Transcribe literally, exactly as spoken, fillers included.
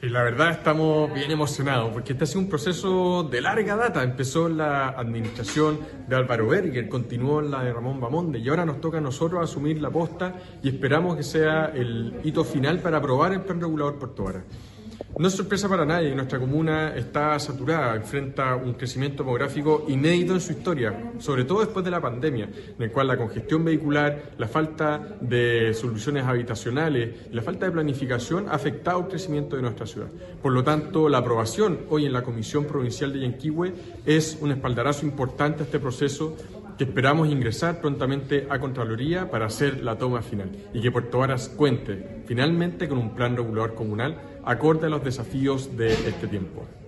Y la verdad estamos bien emocionados porque este ha sido un proceso de larga data. Empezó en la administración de Álvaro Berger, continuó en la de Ramón Bamonde y ahora nos toca a nosotros asumir la posta y esperamos que sea el hito final para aprobar el plan regulador Puerto Varas. No es sorpresa para nadie, nuestra comuna está saturada, enfrenta un crecimiento demográfico inédito en su historia, sobre todo después de la pandemia, en el cual la congestión vehicular, la falta de soluciones habitacionales y la falta de planificación ha afectado el crecimiento de nuestra ciudad. Por lo tanto, la aprobación hoy en la Comisión Provincial de Yanquihue es un espaldarazo importante a este proceso que esperamos ingresar prontamente a Contraloría para hacer la toma final y que Puerto Varas cuente finalmente con un plan regulador comunal acorde a los desafíos de este tiempo.